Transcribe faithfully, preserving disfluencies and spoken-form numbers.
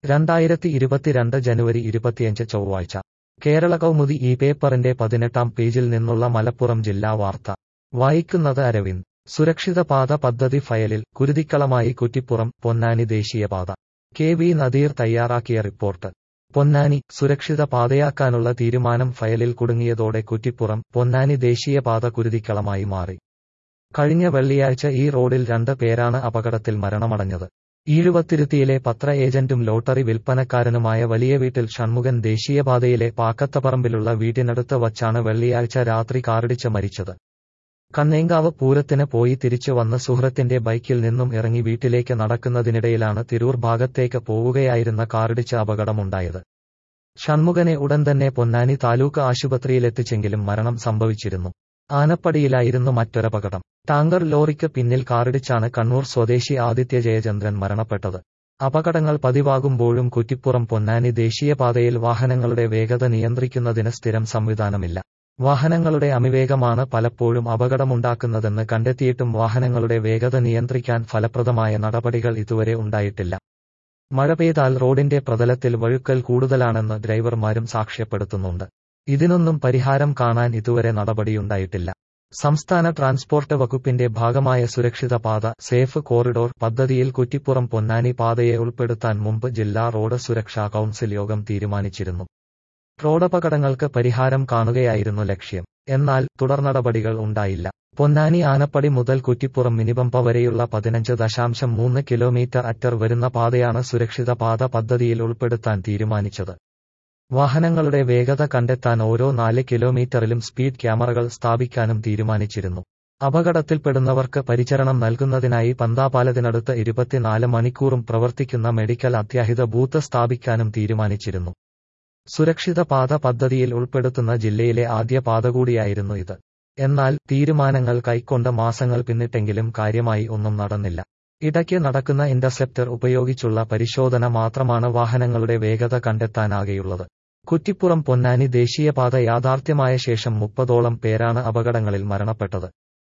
രണ്ടായിരത്തി ഇരുപത്തിരണ്ട് ജനുവരി ഇരുപത്തിയഞ്ച് ചൊവ്വാഴ്ച കേരള കൗമുദി ഈ പേപ്പറിന്റെ പതിനെട്ടാം പേജിൽ നിന്നുള്ള മലപ്പുറം ജില്ലാ വാർത്ത വായിക്കുന്നത് അരവിന്ദ്. സുരക്ഷിത പാത പദ്ധതി ഫയലിൽ കുരുതിക്കളമായി കുറ്റിപ്പുറം പൊന്നാനി ദേശീയപാത. കെ വി നദീർ തയ്യാറാക്കിയ റിപ്പോർട്ട്. പൊന്നാനി സുരക്ഷിത പാതയാക്കാനുള്ള തീരുമാനം ഫയലിൽ കുടുങ്ങിയതോടെ കുറ്റിപ്പുറം പൊന്നാനി ദേശീയപാത കുരുതിക്കളമായി മാറി. കഴിഞ്ഞ വെള്ളിയാഴ്ച ഈ റോഡിൽ രണ്ട് പേരാണ് അപകടത്തിൽ മരണമടഞ്ഞത്. ഈഴുവത്തിരുത്തിയിലെ പത്ര ഏജന്റും ലോട്ടറി വിൽപ്പനക്കാരനുമായ വലിയ വീട്ടിൽ ഷൺമുഖൻ ദേശീയപാതയിലെ പാക്കത്തപ്പറമ്പിലുള്ള വീട്ടിനടുത്ത് വച്ചാണ് വെള്ളിയാഴ്ച രാത്രി കാറിടിച്ച് മരിച്ചത്. കണ്ണേങ്കാവ് പൂരത്തിന് പോയി തിരിച്ചു വന്ന് സുഹൃത്തിന്റെ ബൈക്കിൽ നിന്നും ഇറങ്ങി വീട്ടിലേക്ക് നടക്കുന്നതിനിടയിലാണ് തിരൂർ ഭാഗത്തേക്ക് പോവുകയായിരുന്ന കാറിടിച്ച് അപകടമുണ്ടായത്. ഷൺമുഖനെ ഉടൻ തന്നെ പൊന്നാനി താലൂക്ക് ആശുപത്രിയിലെത്തിച്ചെങ്കിലും മരണം സംഭവിച്ചിരുന്നു. ആനപ്പടിയിലായിരുന്നു മറ്റൊരപകടം. ടാങ്കർ ലോറിക്ക് പിന്നിൽ കാറിടിച്ചാണ് കണ്ണൂർ സ്വദേശി ആദിത്യ ജയചന്ദ്രൻ മരണപ്പെട്ടത്. അപകടങ്ങൾ പതിവാകുമ്പോഴും കുറ്റിപ്പുറം പൊന്നാനി ദേശീയപാതയിൽ വാഹനങ്ങളുടെ വേഗത നിയന്ത്രിക്കുന്നതിന് സ്ഥിരം സംവിധാനമില്ല. വാഹനങ്ങളുടെ അമിവേഗമാണ് പലപ്പോഴും അപകടമുണ്ടാക്കുന്നതെന്ന് കണ്ടെത്തിയിട്ടും വാഹനങ്ങളുടെ വേഗത നിയന്ത്രിക്കാൻ ഫലപ്രദമായ നടപടികൾ ഇതുവരെ ഉണ്ടായിട്ടില്ല. മഴ പെയ്താൽ റോഡിന്റെ പ്രതലത്തിൽ വഴുക്കൽ കൂടുതലാണെന്ന് ഡ്രൈവർമാരും സാക്ഷ്യപ്പെടുത്തുന്നുണ്ട്. ഇതിനൊന്നും പരിഹാരം കാണാൻ ഇതുവരെ നടപടിയുണ്ടായിട്ടില്ല. സംസ്ഥാന ട്രാൻസ്പോർട്ട് വകുപ്പിന്റെ ഭാഗമായ സുരക്ഷിത പാത സേഫ് കോറിഡോർ പദ്ധതിയിൽ കുറ്റിപ്പുറം പൊന്നാനി പാതയെ ഉൾപ്പെടുത്താൻ മുമ്പ് ജില്ലാ റോഡ് സുരക്ഷാ കൗൺസിൽ യോഗം തീരുമാനിച്ചിരുന്നു. റോഡപകടങ്ങൾക്ക് പരിഹാരം കാണുകയായിരുന്നു ലക്ഷ്യം. എന്നാൽ തുടർനടപടികൾ ഉണ്ടായില്ല. പൊന്നാനി ആനപ്പടി മുതൽ കുറ്റിപ്പുറം മിനിപമ്പ വരെയുള്ള പതിനഞ്ച് ദശാംശം മൂന്ന് കിലോമീറ്റർ അറ്റർ വരുന്ന പാതയാണ് സുരക്ഷിത പാത പദ്ധതിയിൽ ഉൾപ്പെടുത്താൻ തീരുമാനിച്ചത്. വാഹനങ്ങളുടെ വേഗത കണ്ടെത്താൻ ഓരോ നാല് കിലോമീറ്ററിലും സ്പീഡ് ക്യാമറകൾ സ്ഥാപിക്കാനും തീരുമാനിച്ചിരുന്നു. അപകടത്തിൽപ്പെടുന്നവർക്ക് പരിചരണം നൽകുന്നതിനായി പന്താപാലത്തിനടുത്ത് ഇരുപത്തിനാല് മണിക്കൂറും പ്രവർത്തിക്കുന്ന മെഡിക്കൽ അത്യാഹിത ബൂത്ത് സ്ഥാപിക്കാനും തീരുമാനിച്ചിരുന്നു. സുരക്ഷിത പാത പദ്ധതിയിൽ ഉൾപ്പെടുത്തുന്ന ജില്ലയിലെ ആദ്യ പാത കൂടിയായിരുന്നു ഇത്. എന്നാൽ തീരുമാനങ്ങൾ കൈക്കൊണ്ട് മാസങ്ങൾ പിന്നിട്ടെങ്കിലും കാര്യമായി ഒന്നും നടന്നില്ല. ഇടയ്ക്ക് നടക്കുന്ന ഇന്റർസെപ്റ്റർ ഉപയോഗിച്ചുള്ള പരിശോധന മാത്രമാണ് വാഹനങ്ങളുടെ വേഗത കണ്ടെത്താനാകെയുള്ളത്. കുറ്റിപ്പുറം പൊന്നാനി ദേശീയപാത യാഥാർത്ഥ്യമായ ശേഷം മുപ്പതോളം പേരാണ് അപകടങ്ങളിൽ മരണപ്പെട്ടത്.